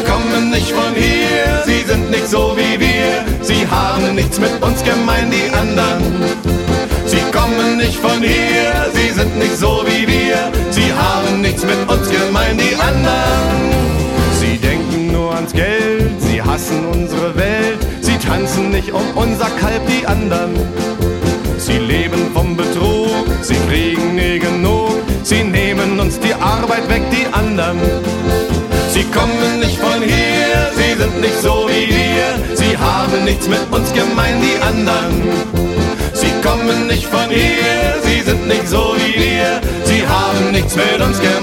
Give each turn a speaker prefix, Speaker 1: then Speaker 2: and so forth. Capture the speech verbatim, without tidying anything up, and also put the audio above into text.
Speaker 1: kommen nicht von hier, sie sind nicht so wie wir, sie haben nichts mit uns gemein, die anderen. Sie kommen nicht von hier, sie sind nicht so wie wir, sie haben nichts mit uns gemein, die anderen. Sie denken nur ans Geld, sie hassen unsere Welt, sie tanzen nicht um unser Kalb, die anderen. Sie leben vom Betrug, sie kriegen nie genug, sie nehmen uns die Arbeit weg, die anderen. Sie kommen nicht von hier, sie sind nicht so wie wir, sie haben nichts mit uns gemein, die anderen. Sie kommen nicht von hier, sie sind nicht so wie wir, sie haben nichts mit uns gemein.